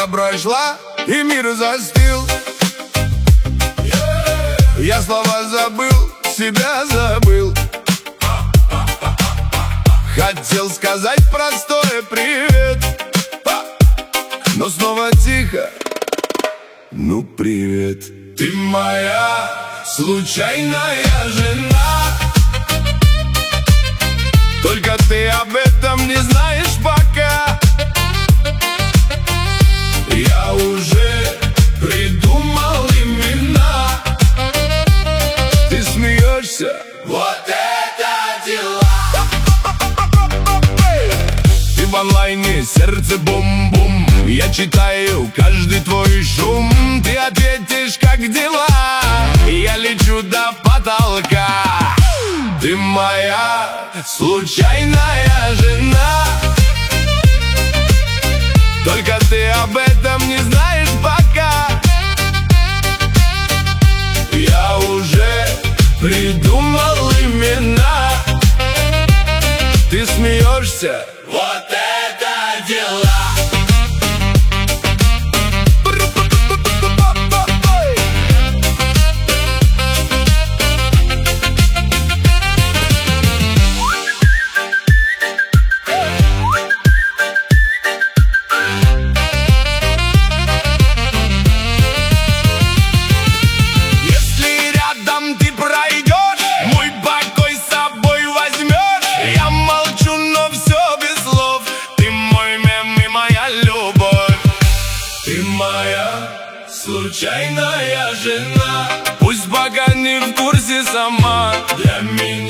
Пока прошла и мир застыл, я слова забыл, себя забыл. Хотел сказать простое привет, но снова тихо, ну привет. Ты моя случайная жена, только ты об этом не знаешь пока. Я уже придумал имена. Ты смеешься? Вот это дела! Ты в онлайне, сердце бум-бум. Я читаю каждый твой шум. Ты ответишь, как дела? Я лечу до потолка. Ты моя случайная жена, только ты об этом не знаешь пока. Я уже придумал имена. Ты смеешься? Вот это дела! Случайная жена, пусть пока не в курсе сама, для меня